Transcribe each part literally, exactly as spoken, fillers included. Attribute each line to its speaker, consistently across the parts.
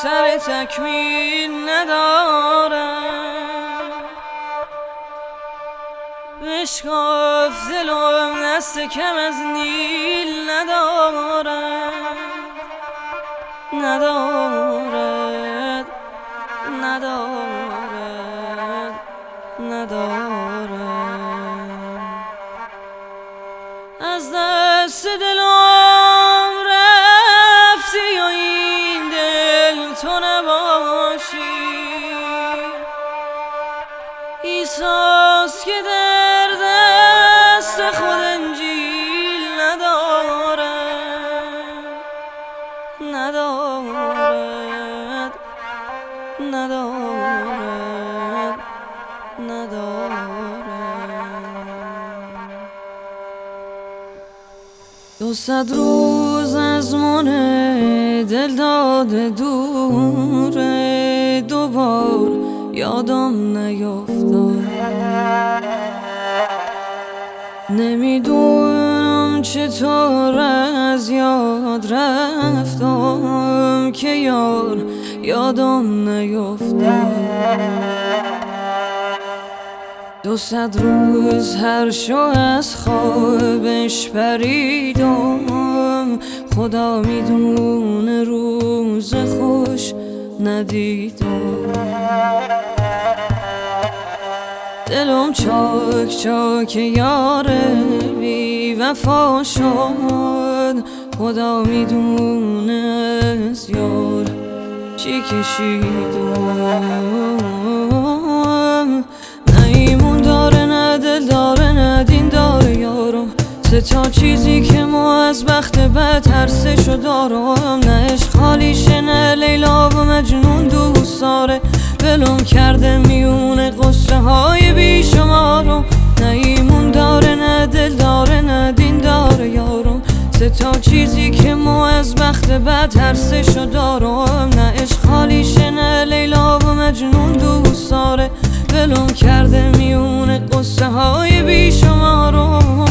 Speaker 1: سر تکمیل ندارم، بشکاف دلم دست کم از نیل ندارد ندارد ندارد ندارد. از دست دلم رفتی و این دل تو نباشی، ایساس که در دست خود انجیل ندارد ندارد ندارد ندارد. دو صد روز از من دل داده دوره، دوبار یادم نیفتاد، نمیدونم چطور از یاد رفتم که یار یادم نیفتاد. دو صد روز هر شو از خوابش پریدم، خدا میدونه روز خوش ندیدم. دلم چاک چاک یار بی وفا شد، خدا میدونه از یار چی کشیدم. نه ایمون داره نه دل داره نه دین داره یارم، سه تا چیزی که ما از بخت بد هر سه شو دارم. نه عشق خالیشه نه لیلا و مجنون دوست داره، ولم کرده میونه قصه های بیشمارم. نه ایمون داره نه دل داره نه دین داره یارم، سه تا چیزی که ما از بخت بد هر سه شو دارم. نه عشق خالیشه نه لیلا و مجنون دوست داره، ولم کرده میونه قصه های بیشمارم.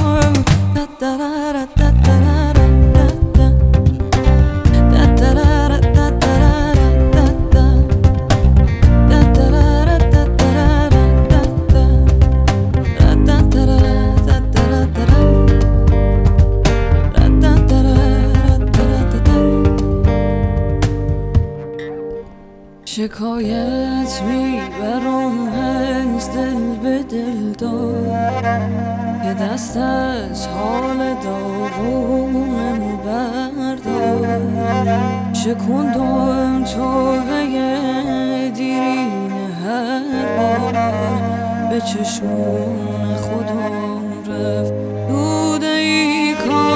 Speaker 1: شکایت میبرم از دل به دل دار، یه دست از حال داغونمو بردار. شکندم توبه دیرین هر بار، به چشمون خودم رفت دود ای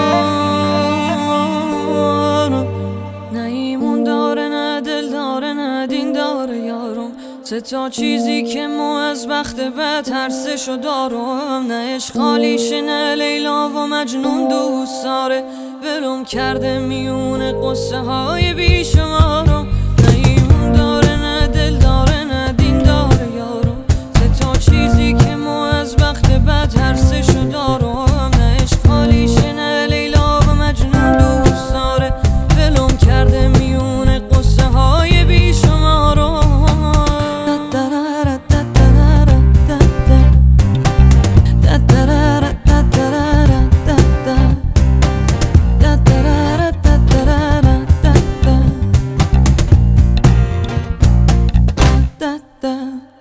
Speaker 1: کار. نه ایمون داره نه دل داره نه دین داره یارم، سه تا چیزی که ما از بخت بد هر سه شو دارم. نه عشق خالیشه نه لیلا و مجنون دوست داره، ولم کرده میونه قصه های بیشمارم. نه ایمون داره نه دل داره نه دین داره یارم، سه تا چیزی که ما از بخت بد هر سه شو دارم. نه عشق خالیشه نه لیلا و مجنون دوست داره، ولم کرده میونه قصه های بیشمارم. Da, da.